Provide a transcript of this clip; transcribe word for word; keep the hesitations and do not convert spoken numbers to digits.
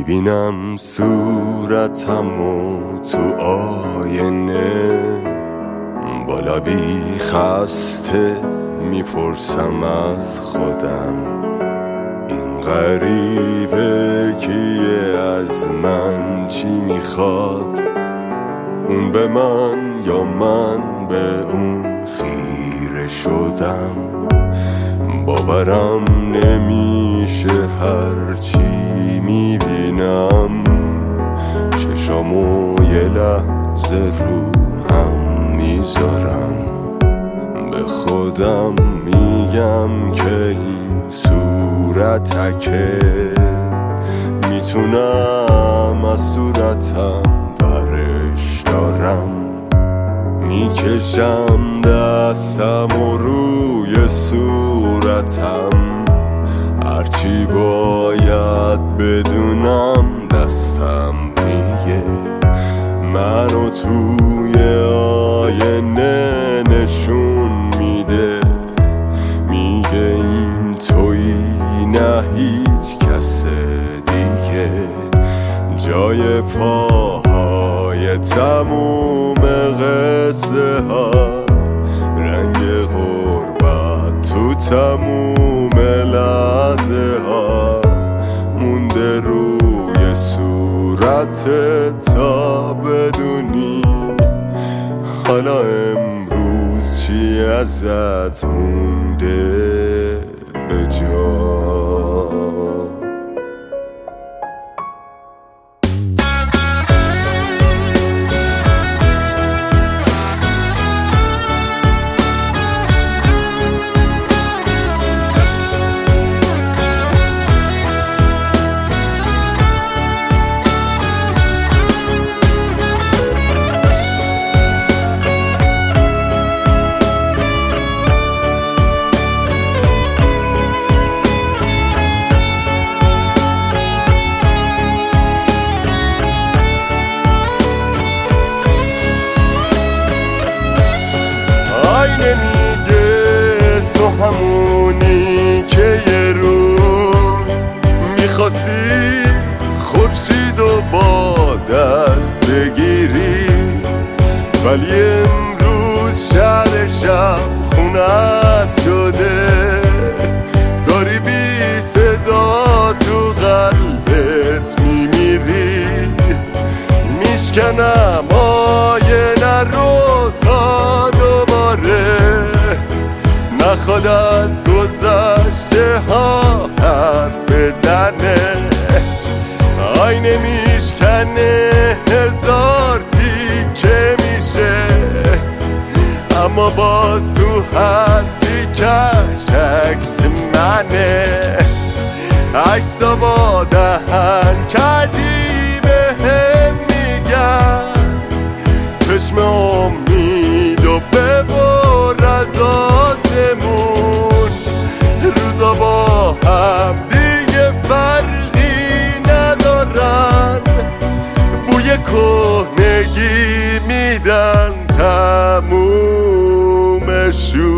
میبینم صورتمو تو آینه، با لبی خسته میپرسم از خودم این غریبه کیه، از من چی میخواد، اون به من یا من به اون خیره شدم. باورم نمیشه هرچی میبینم، چشامو یه لحظه رو هم میذارم، به خودم میگم که این صورتکه، میتونم از صورتم ورش دارم، میکشم دستم و روی صورتم، هرچی باید بدونم دستم میگه، منو توی آینه نشون میده، میگه این تویی نه هیچ کس دیگه، جای پاهای تموم قصه ها، رنگ غربت تو تموم لحظه ها، مونده روی صورت تا بدونی حالا امروز چی ازت مونده به جا. میگه تو همونی که یه روز میخواستی خورشید و با دست بگیری، ولی امروز شهر شب خونت شده، داری بی صدا تو قلبت میمیری، میشکنم آینه رو تا دوباره نخواد از گذشته ها حرف بزنه، آینه میشکنه هزار تیکه میشه، اما باز تو هر تیکش عکس منه، عکسا با دهن کجی بهم میگن، چشم امید و ببر از آسمون، روزا با هم دیگه فرقی ندارن، بوی کهنگی میدن تمومشون.